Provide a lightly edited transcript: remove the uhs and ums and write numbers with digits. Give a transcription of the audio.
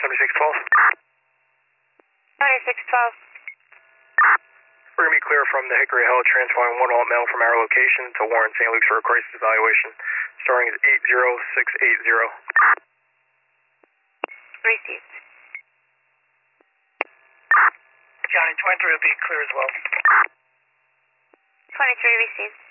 7612. 7612. We're going to be clear from the Hickory Hill, transferring one alt male from our location to Warren St. Luke's for a crisis evaluation. Starting at 80680. Received. Johnny, 23 will be clear as well. 23 received.